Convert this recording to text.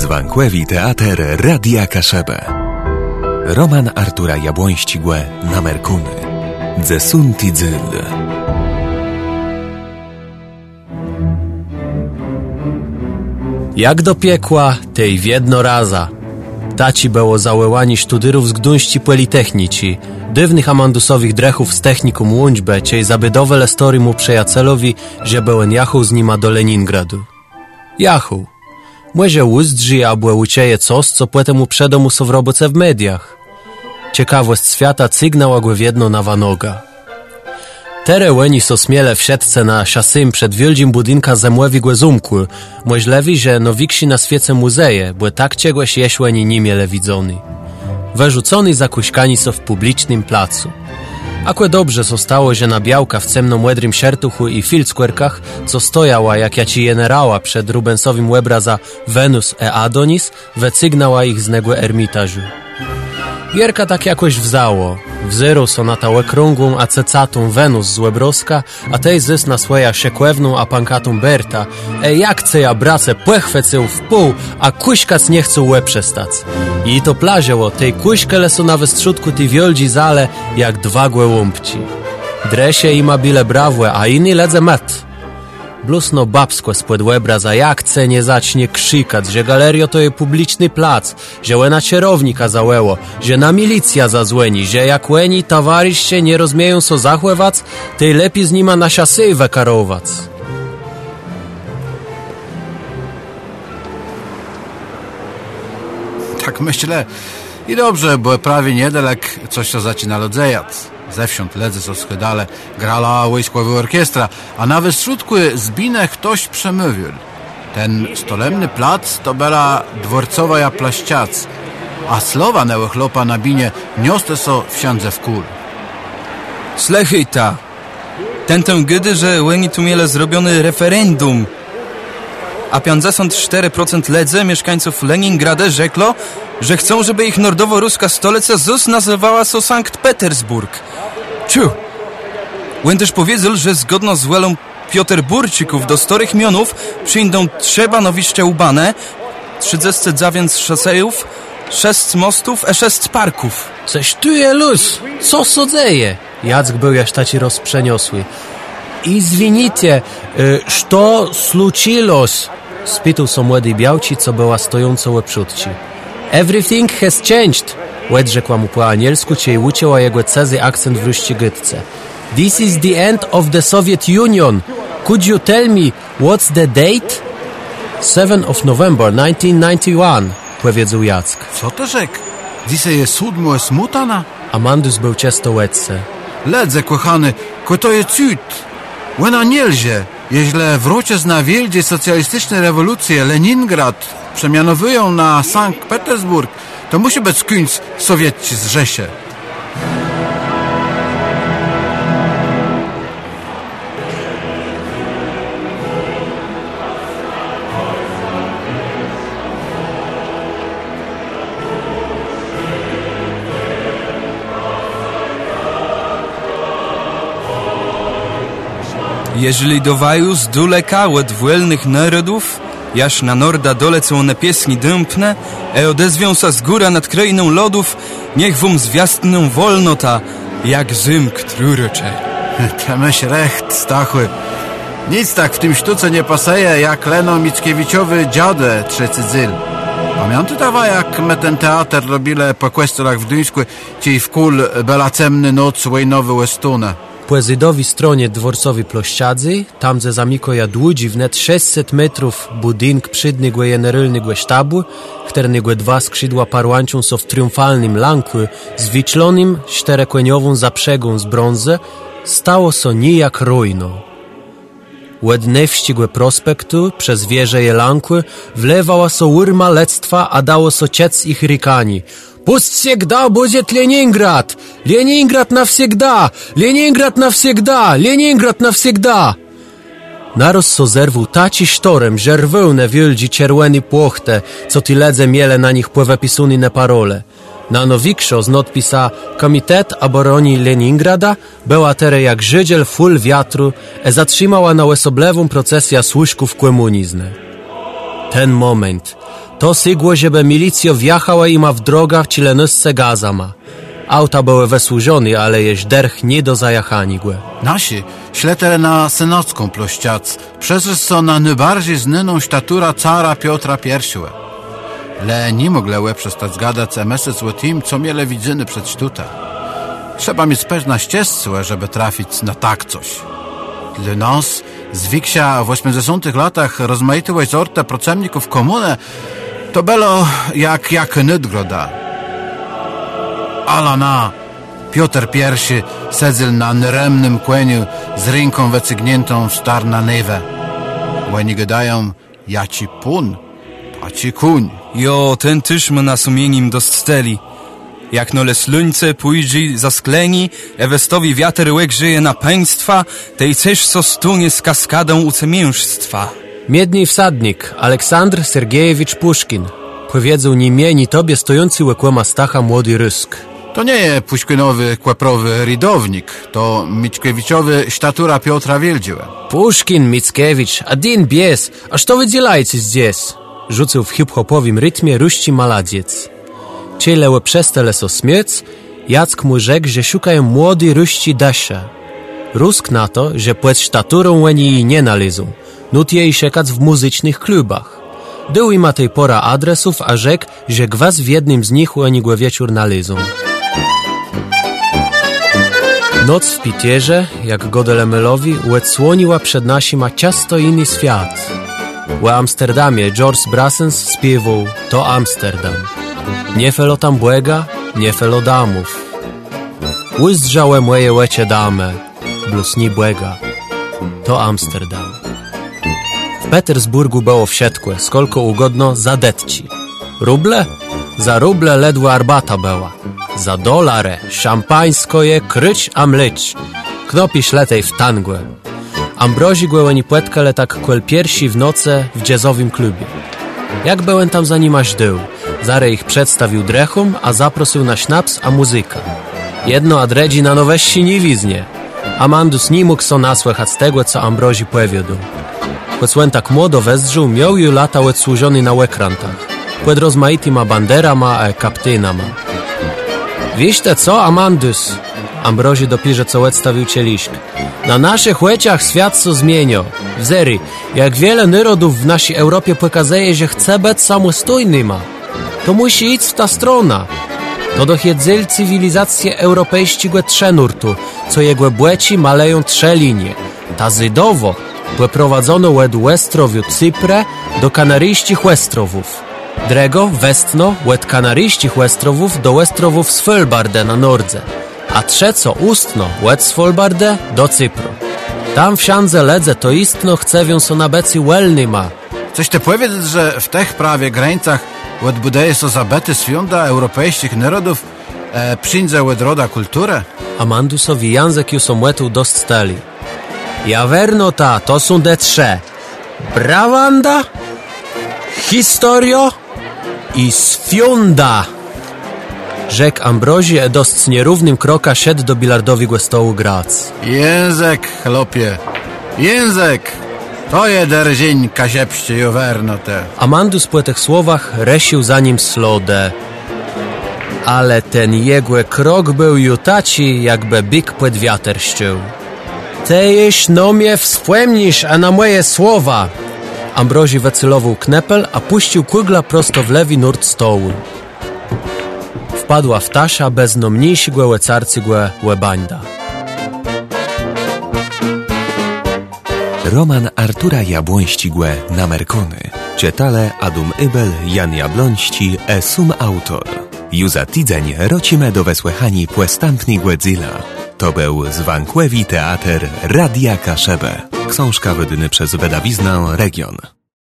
Zwankłewi teater Radia Kaszebę. Roman Artura Jabłońścigłe na Merkuny. Dzesunti dzyl. Jak do piekła, tej w jedno raza. Taci było załełani sztudyrów z Gduńści Politechnici, dywnych amandusowych drechów z technikum Łądźbe, ciej zabydowele story mu przejacelowi, że byłem jachał z nima do Leningradu. Jachał. Młezie ustrzy, a błe ucieje coś, co płetemu mu przedomu są w roboce w mediach. Ciekawość świata cygnała go w jedno na wanoga. Tere łeni so smiele w siatce na szasym przed wielkim budynka zemłewi głezumku, możlewi, że nowiksi na świece muzeje, bo tak ciegłeś jeśłeni nimiele widzony. Wyrzucony zakuśkani so w publicznym placu. Akłe dobrze zostało, że na białka w cemnom łedrym siertuchu i filckwerkach, co stojała, jak ja ci generała przed Rubensowym łebra za Wenus e Adonis, wecygnała ich z negłe ermitażu. Gierka tak jakoś wzało. Wzyru sonata łekrągłą, a cecatą Wenus z Łebroska, a tej zys na swoja siekłewną, a pankatą Berta. Jak ce ja brace płechwecę w pół, a kuśkac nie chcą łeb przestać. I to plaziało, tej kuśkę leso na wystrzutku ty wioldzi zale, jak dwa głębci. Dresie ima bile brawłe, a inni ledze met. Blusno babsko spod łebra za jak ce nie zacznie krzykać, że galerio to je publiczny plac, że łena cierownika załeło, że na milicja zazłeni, że jak łeni towarzysze nie rozmieją so zachływac, tej lepiej z nima na siasy wekarowac. Tak myślę. I dobrze, bo prawie niedalek coś to zaczyna lodzejac. Zewsząd ledze so schydale, grala wojskowa orkiestra, a na wystrzutku zbinę ktoś przemówił. Ten stolemny plac to bela dworcowa ja plaściac, a słowa nełechlopa na binie nioste so wsiądze w kul. Slechyta, ten gydy, że łeni tu miele zrobiony referendum, a 54% ledze mieszkańców Leningrada rzekło, że chcą, żeby ich nordowo-ruska stolica ZUS nazywała so Sankt Petersburg. Ciu! Łen też powiedział, że zgodno z welą Pioterburczyków do storych mionów przyjdą trzeba nowiście ubane, 39 szosejów, 6 mostów, 6 parków. Coś tu je luz, co sodzeje? Jack był jaś taci rozprzeniosły. Izwinicie, što slučilos? Spytał so młody białci, co była stojąco łeprzutci. Everything has changed, łed rzekła mu po anielsku, ciej ucięła jego cezy akcent w ruścigytce. This is the end of the Soviet Union. Could you tell me what's the date? 7 of November 1991, powiedział Jack. Co to rzek? Dzisiaj jest 7 smutana? Amandus był ciasto łedce. Ledze, kochany, ko to jest cud. Łena nielzie, jeśli wrócie na wieldzie socjalistyczne rewolucje Leningrad przemianowują na Sankt Petersburg, to musi być końc sowieccy zrze się. Jeżeli dowają z duleka od wolnych narodów, jaż na norda dolecą one piesni dępne, odezwią sa z góra nad krainą lodów, niech wam zwiastną wolnota, jak Rzym ktrurocze. Temeś recht, Stachły. Nic tak w tym sztuce nie paseje, jak Leno Mickiewiczowy dziadę trzeci dzyl. Pamięty dawa, jak my ten teatr robile po kwestorach w Duńsku, ciej w kul belacemny noc wojnowy łestune. Płezydowi stronie dworcowi plościadzy, tam ze zamiko jadłudzi wnet 600 metrów budynk przydnygłe generalnygłe sztabu, którnygłe 2 skrzydła parłancią so w triumfalnym lanku z wiczlonym czterekłeniową zaprzegą z brązy, stało so nijak rujno. Łedne wścigłe prospektu, przez wieże je lanku, wlewała so urma lectwa, a dało so ciec ich rykani. Пусть всегда будет Ленинград! Ленинград навсегда! Ленинград навсегда! Ленинград навсегда! Naroz so zerwał taci sztorem, że rwą na wielgi czerwony płochte, co ty ledze miele na nich płewepisuny na parole. Na nowikszo z nadpisa Komitet Obrony Leningrada była tere jak żydziel ful wiatru, zatrzymała na łesoblewą procesja służków komunizmu. ten moment. To sygło, żeby milicja wjechała i ma w drogach cilenysce gazama. Auta były wysłużone, ale jeż derch nie do zajachani głe. Nasi śletere na synocką plościac, przez co na najbardziej znaną statura cara Piotra I. Le nie mogły przestać zgadać MSC z tym, co miele widzyny przed sztutem. Trzeba mieć pewna ścieżce, żeby trafić na tak coś. Dla nas, zwyksia w 80 latach rozmaitych sorte procemników komuny, to było jak nydgroda. Alana, Piotr I sedzył na nyremnym kłeniu z ręką wecygniętą w star na nywę. Łeni gadają, ja ci pun, a ci kuń. Jo, ten tyż my na sumieniem doststeli. Jak nole sluńce pójdzie za skleni, ewestowi wiatr łek żyje na państwa, tej coś co stunie z kaskadą ucemiężstwa. Miedni wsadnik, Aleksandr Sergiejewicz Puszkin. Powiedzą ni mnie, ni tobie stojący łekłema Stacha młody Rysk. To nie jest puśkinowy, kłaprowy ridownik, to Mickiewiczowy statura Piotra Wieldziła. Puszkin, Mickiewicz, a din bies, a co wy dzielajcie zdесь? Rzucił w hip-hopowym rytmie ruści maladziec. Cieleły przestale so śmiec, Jack mu rzekł, że szukają młody ruści Dasze. Rusk na to, że płeć staturą łeni jej nie nalizą, nut jej szekać w muzycznych klubach. Był i ma tej pora adresów, a rzekł, że gwas w jednym z nich łeni go wieczór nalizą. Noc w Pitierze, jak Godelemelowi, łedsłoniła przed nasima ciasto inny świat. W Amsterdamie George Brassens śpiewał To Amsterdam. Nie felo tam błega, nie felo damów. Łyzdrzałe moje łecie dame, blusni błega. To Amsterdam. W Petersburgu było wsiedkłe, skolko ugodno zadetci. Ruble? Za ruble ledwo arbata była. Za dolarę szampańsko je kryć a mlyć. Knopi śletej w tangłe. Ambrozi głęłeni płetkę le tak kwel piersi w noce w jazzowym klubie. Jak byłem tam za nim aż dył. Zare ich przedstawił drechom, a zaprosił na sznaps a muzyka. Jedno adredzi na nowe siniviznie. Amandus nie mógł so nasłychać z tego, co Ambrozi powiedział. Choć tak młodo wezdrzył, miał ju lata służony na ekrantach. Płed rozmaityma banderama a kaptynama. Wiście co, Amandus? Ambrozi dopierze co stawił cieliszk. Na naszych łeciach świat so zmienio. Wzery, jak wiele narodów w naszej Europie pokazuje, że chce być samostojny ma. To musi iść w ta strona. To dochiedzyli cywilizacje europejskie trze nurtu, co jego błeci maleją trze linie. Ta zydowo prowadzono łed Westrowiu Cyprę do Kanaryjskich Westrowów. Drego, westno, łed Kanaryjskich Westrowów do Westrowów Svalbarde na Nordze. A trzeco ustno, łed Svalbarde do Cypru. Tam w siandze ledze to istno chcewią so na becy welny ma. Coś te powiedzieć, że w tych prawie granicach łed budeje so zabety swiąda europejskich narodów przyjdzie łed roda kulturę? Amandusowi język już omłetu dostali. Jawerno ta, to są de trze. Brawanda, historio i sfiunda. Rzekł Ambrozi, dość nierównym kroka szedł do bilardowego stołu grac. Język, chlopie, język! To je derzień kasiepście jowerno te. Amandus po tych słowach resił za nim slodę. Ale ten jegłe krok był jutaci, jakby byk pod wiatr szczył. Te jeś no mnie wspomnisz, a na moje słowa. Ambrozi wycelował knepel, a puścił kugla prosto w lewy nurt stołu. Wpadła w tasza beznomniejszego łecarcygłe łebańda. Roman Artura Jabłońścigłe na Merkuny. Czytale Adum Ybel, Jan Jabłońści, sum autor. Juza tydzień rocimy do wesłechani płestampni Głedzilla. To był zwankłewi teatr Radia Kaszebę. Książka wydany przez wydawiznę Region.